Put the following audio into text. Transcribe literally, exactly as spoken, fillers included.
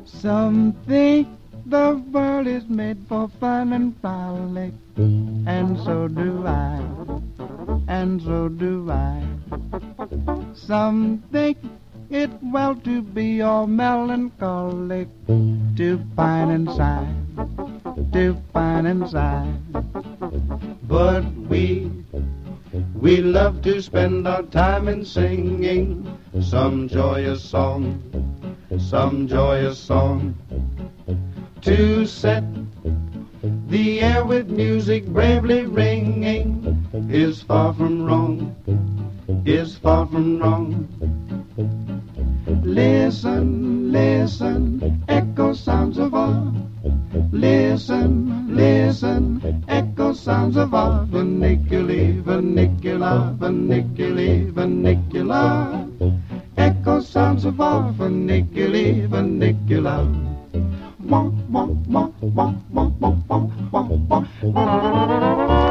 Some think the world is made for fun and frolic, and so do I, and so do I. Some think it well to be all melancholic, to pine and sigh, to pine and sigh. But we, we love to spend our time in singing some joyous song, some joyous song, to set the air with music bravely ringing is far from wrong, is far from wrong. Listen, listen, echo sounds of awe. Listen, listen, echo sounds of awe. Verniculi, vernicula, verniculi, vernicula. Echo sounds of awe. Verniculi, vernicula. Wah, wah, wah, wah, wah, wah, wah, wah, wah.